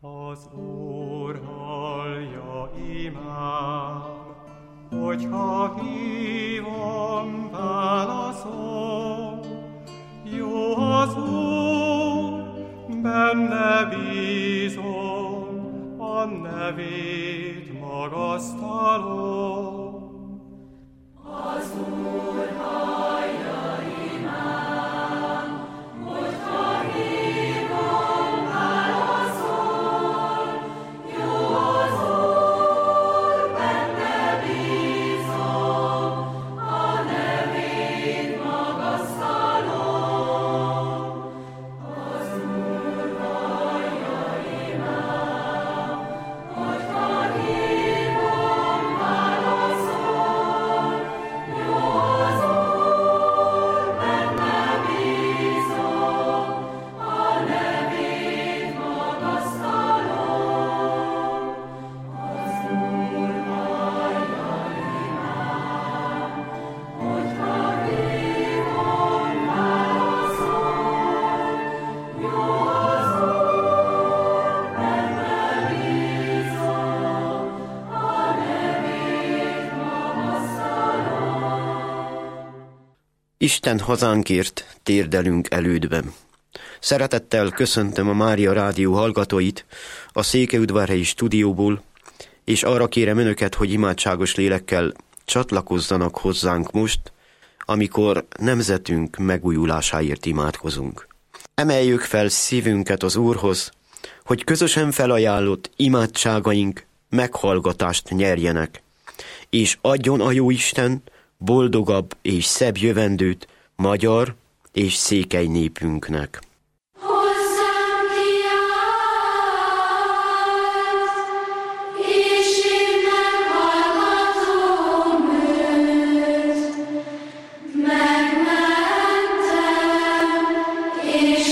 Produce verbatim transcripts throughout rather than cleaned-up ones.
Az Úr hallja imám, hogyha hívom, válaszol. Jó az Úr, benne bízom, a nevét magasztalom. Az Úr hallja imám, hogyha hívom, válaszol. Jó az Úr, benne bízom, a nevét magasztalom. Az Úr hallja imám, hogyha hívom, válaszol. Jó az Úr, benne bízom, a nevét magasztalom. Az Úr hallja imám, hogyha hívom, válaszol. Jó az Úr, benne bízom, a nevét magasztalom. Isten hazánkért térdelünk elődben. Szeretettel köszöntöm a Mária Rádió hallgatóit a Székelyudvarhelyi stúdióból, és arra kérem önöket, hogy imádságos lélekkel csatlakozzanak hozzánk most, amikor nemzetünk megújulásáért imádkozunk. Emeljük fel szívünket az Úrhoz, hogy közösen felajánlott imádságaink meghallgatást nyerjenek, és adjon a Jóisten boldogabb és szebb jövendőt magyar és székely népünknek. Hozzám kiállt, és én meghallgatom őt. Megmentem, és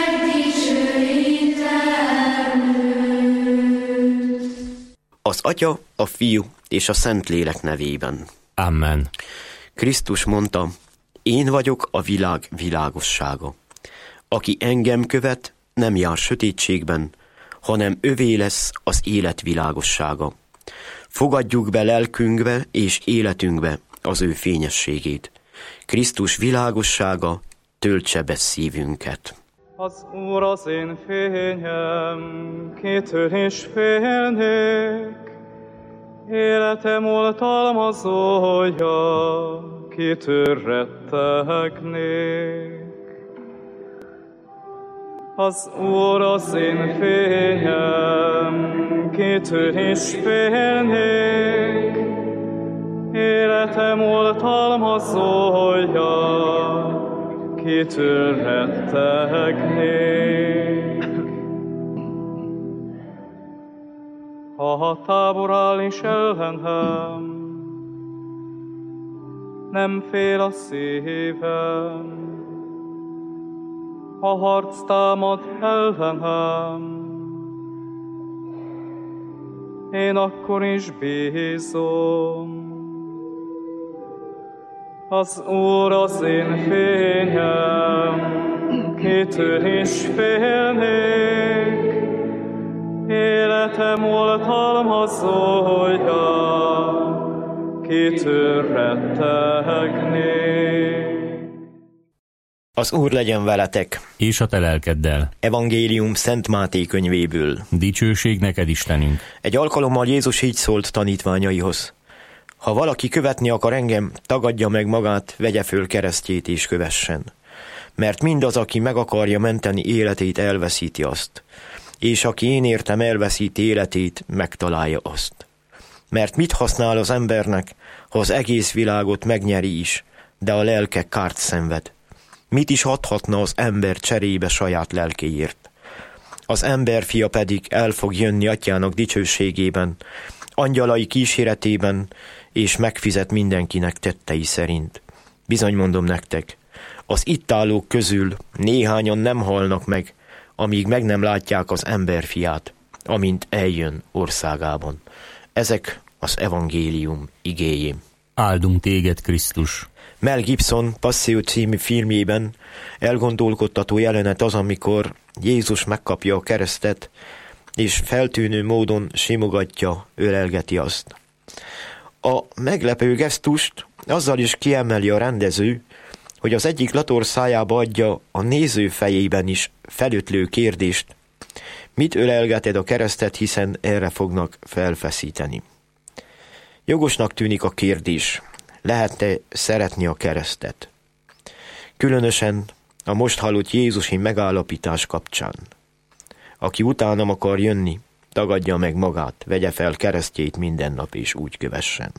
megdicsőítem őt. Az Atya, a Fiú és a Szentlélek nevében. Amen. Krisztus mondta, én vagyok a világ világossága. Aki engem követ, nem jár sötétségben, hanem övé lesz az élet világossága. Fogadjuk be lelkünkbe és életünkbe az ő fényességét. Krisztus világossága töltse be szívünket. Az Úr az én fényem, kitől is félnék. Életem oltalmazója, kitől rettegnék. Az Úr az én fényem, kitől is félnék. Életem oltalmazója, kitől rettegnék. Ha a tábor áll is ellenem, nem fél a szívem. Ha harc támad ellenem, én akkor is bízom. Az Úr az én fényem, kitől is félnék. Életem oltalmazója, kitől rettegnék. Az Úr legyen veletek! És a te lelkeddel. Evangélium Szent Máté könyvéből. Dicsőség neked, Istenünk. Egy alkalommal Jézus így szólt tanítványaihoz. Ha valaki követni akar engem, tagadja meg magát, vegye föl keresztjét és kövessen. Mert mindaz, aki meg akarja menteni életét, elveszíti azt. És aki én értem elveszíti életét, megtalálja azt. Mert mit használ az embernek, ha az egész világot megnyeri is, de a lelke kárt szenved? Mit is adhatna az ember cserébe saját lelkéért? Az emberfia pedig el fog jönni atyának dicsőségében, angyalai kíséretében, és megfizet mindenkinek tettei szerint. Bizony mondom nektek, az itt állók közül néhányan nem halnak meg, amíg meg nem látják az emberfiát, amint eljön országában. Ezek az evangélium igéjé. Áldunk téged, Krisztus! Mel Gibson Passzió című filmjében elgondolkodtató jelenet az, amikor Jézus megkapja a keresztet, és feltűnő módon simogatja, ölelgeti azt. A meglepő gesztust azzal is kiemeli a rendező, hogy az egyik lator szájába adja a néző fejében is felütlő kérdést: mit ölelgeted a keresztet, hiszen erre fognak felfeszíteni. Jogosnak tűnik a kérdés: lehet-e szeretni a keresztet? Különösen a most hallott jézusi megállapítás kapcsán. Aki utánam akar jönni, tagadja meg magát, vegye fel keresztjét minden nap és úgy kövessen.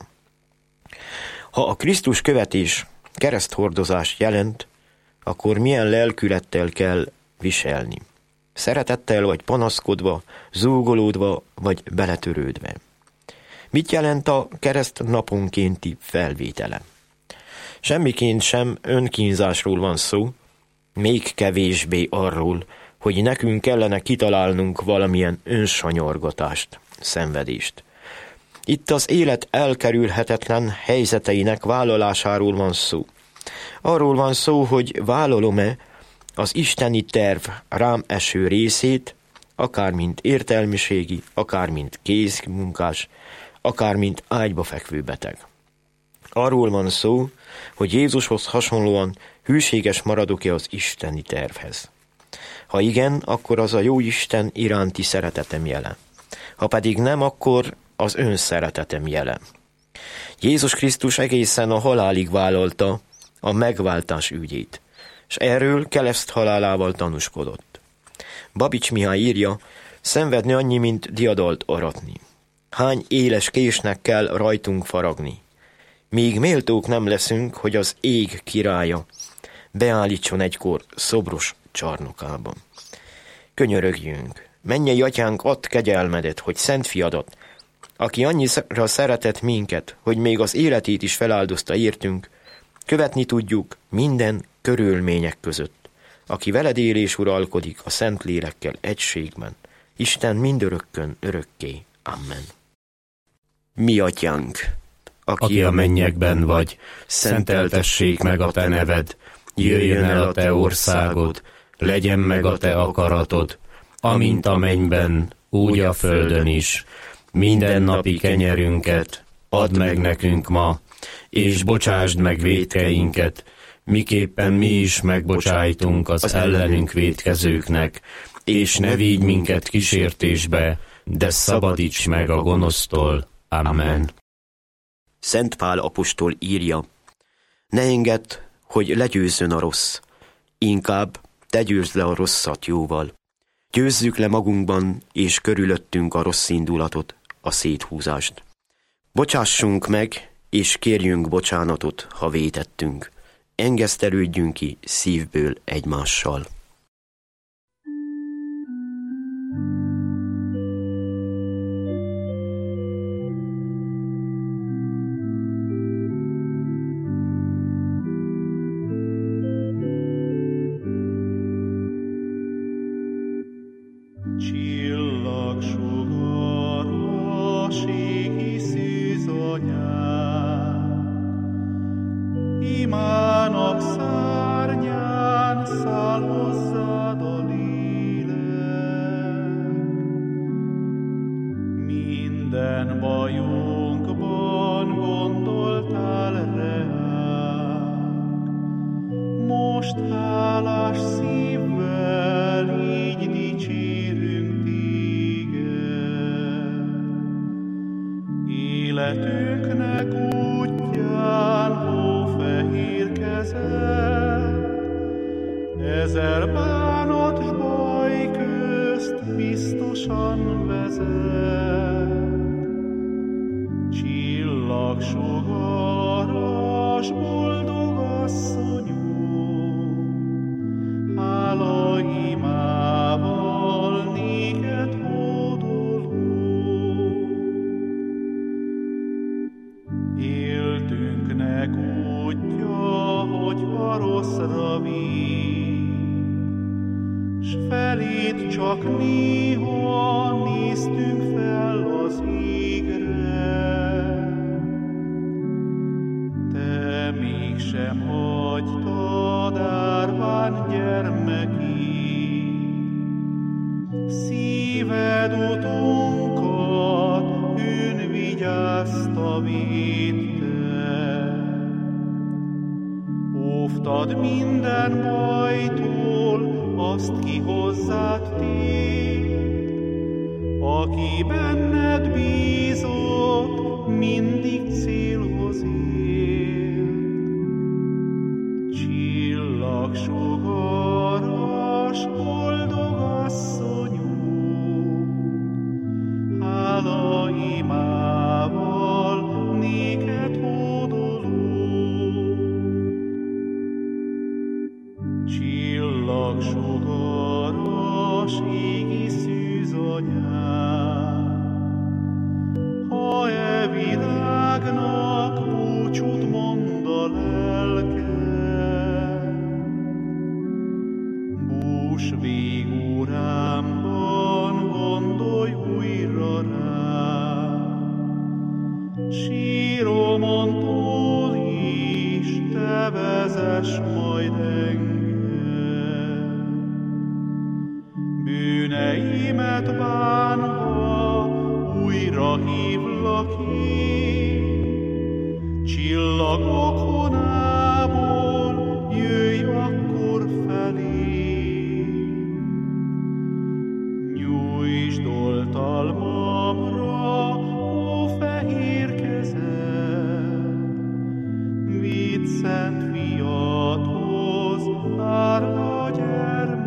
Ha a Krisztus követés kereszthordozást jelent, akkor milyen lelkülettel kell viselni? Szeretettel vagy panaszkodva, zúgolódva vagy beletörődve? Mit jelent a kereszt naponkénti felvétele? Semmiként sem önkínzásról van szó, még kevésbé arról, hogy nekünk kellene kitalálnunk valamilyen önsanyargatást, szenvedést. Itt az élet elkerülhetetlen helyzeteinek vállalásáról van szó. Arról van szó, hogy vállalom-e az isteni terv rám eső részét, akár mint értelmiségi, akár mint kézmunkás, akár mint ágyba fekvő beteg. Arról van szó, hogy Jézushoz hasonlóan hűséges maradok-e az isteni tervhez. Ha igen, akkor az a jó Isten iránti szeretetem jele. Ha pedig nem, akkor az önszeretetem jele. Jézus Krisztus egészen a halálig vállalta a megváltás ügyét, és erről kereszt halálával tanúskodott. Babics Mihály írja: szenvedni annyi, mint diadalt aratni. Hány éles késnek kell rajtunk faragni, míg méltók nem leszünk, hogy az ég királya beállítson egykor szobros csarnokában. Könyörögjünk, mennyei atyánk, add kegyelmedet, hogy szent fiadat, aki annyira szeretett minket, hogy még az életét is feláldozta értünk, követni tudjuk minden körülmények között, aki veled él és uralkodik a szent lélekkel egységben, Isten mindörökkön örökké. Amen. Mi atyánk, aki, Aki a mennyekben vagy, szenteltessék meg a te neved, jöjjön el a te országod, legyen meg a te akaratod, amint a mennyben, úgy a földön is. Mindennapi kenyerünket add meg nekünk ma, és bocsásd meg vétkeinket, miképpen mi is megbocsájtunk az ellenünk vétkezőknek, és ne vigy minket kísértésbe, de szabadíts meg a gonosztól. Amen. Szent Pál apostol írja: ne engedd, hogy legyőzzön a rossz, inkább te győzd le a rosszat jóval. Győzzük le magunkban és körülöttünk a rossz indulatot, a széthúzást. Bocsássunk meg, és kérjünk bocsánatot, ha vétettünk. Engesztelődjünk ki szívből egymással. Imának szárnyán száll hozzád a lélek. Minden bajunkban gondoltál reánk. Most hálás szívvel így dicsérünk téged. Életünknek útján hófehér kezed, ezer bánat s baj közt biztosan vezet. Csillagsugaras boldog asszonyunk, hála imával néked hódolunk. Éltünknek útja, hogy a rosszra vigy, s felét csak néha néztünk fel az égre. Szíved utunkat ön vigyázta, védte. Óvtad minden bajtól, azt ki hozzád tér, aki benned bízott, mindig célhoz ér. Csillagsugaras, boldog asszonyunk, hála imával néked hódolunk. Csillagsugaras, égi szűzanyám, ha e világnak búcsút mond a lelke, bús végórámban gondolj újra rám, síromon túl is te vezess majd engem. Bűneimet bánva újra hívlak én, csillagok honából jöjj akkor felém. Nyújtsd oltalmamra, ó fehér kezed, vidd szent fiadhoz, árva gyermeked.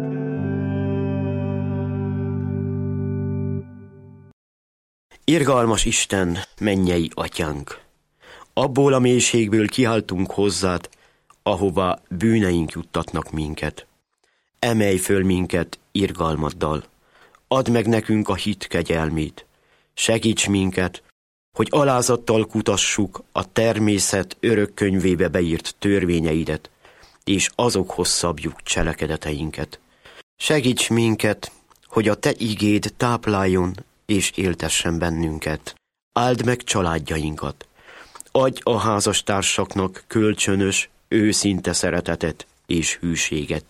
Irgalmas Isten, mennyei atyánk! Abból a mélységből kiáltunk hozzád, ahová bűneink juttatnak minket. Emelj föl minket irgalmaddal, add meg nekünk a hit kegyelmét, segíts minket, hogy alázattal kutassuk a természet örök könyvébe beírt törvényeidet, és azokhoz szabjuk cselekedeteinket. Segíts minket, hogy a te igéd tápláljon és éltessen bennünket. Áld meg családjainkat. Adj a házastársaknak kölcsönös, őszinte szeretetet és hűséget.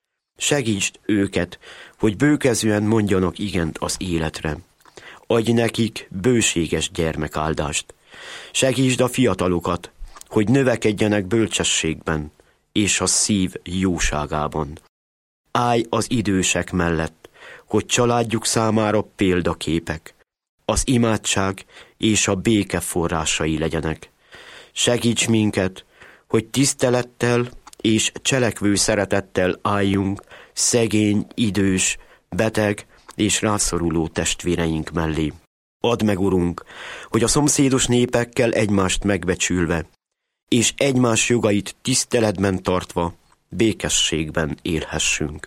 Segítsd őket, hogy bőkezűen mondjanak igent az életre. Adj nekik bőséges gyermekáldást. Segítsd a fiatalokat, hogy növekedjenek bölcsességben és a szív jóságában. Állj az idősek mellett, hogy családjuk számára példaképek, az imádság és a béke forrásai legyenek. Segíts minket, hogy tisztelettel és cselekvő szeretettel álljunk szegény, idős, beteg és rászoruló testvéreink mellé. Add meg, Urunk, hogy a szomszédos népekkel egymást megbecsülve, és egymás jogait tiszteletben tartva, békességben élhessünk.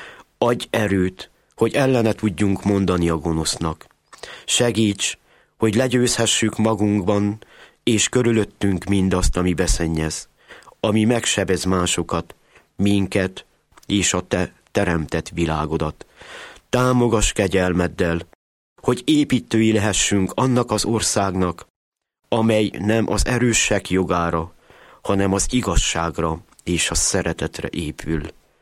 Adj erőt, hogy ellene tudjunk mondani a gonosznak. Segíts, hogy legyőzhessük magunkban és körülöttünk mindazt, ami beszennyez, ami megsebez másokat, minket és a te teremtett világodat. Támogass kegyelmeddel, hogy építői lehessünk annak az országnak, amely nem az erősek jogára, hanem az igazságra és a szeretetre épül.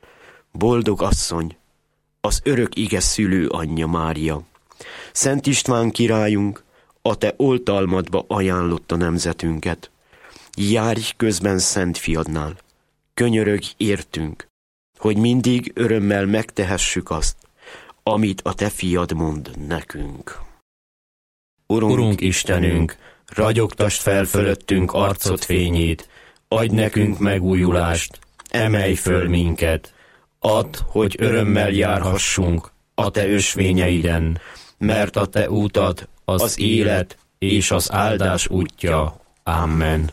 Boldog asszony, az örök ige szülő anyja Mária, Szent István királyunk, a te oltalmadba ajánlotta nemzetünket. Járj közben Szent Fiadnál, könyörögj értünk, hogy mindig örömmel megtehessük azt, amit a te fiad mond nekünk. Urunk, Urunk Istenünk, ragyogtasd fel fölöttünk arcod fényét, adj nekünk megújulást, emelj föl minket, add, hogy örömmel járhassunk a te ösvényeiden, mert a te útad az, az élet és az áldás útja. Amen.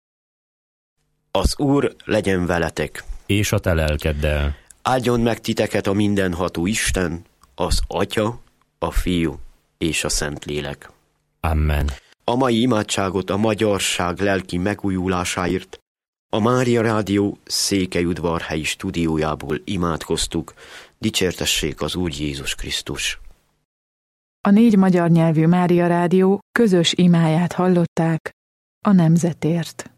Az Úr legyen veletek, és a te lelkeddel. Áldjon meg titeket a mindenható Isten, az Atya, a Fiú és a Szentlélek. Amen. A mai imádságot a magyarság lelki megújulásáért a Mária Rádió Székelyudvarhelyi stúdiójából imádkoztuk. Dicsértessék az Úr Jézus Krisztus. A négy magyar nyelvű Mária Rádió közös imáját hallották a nemzetért.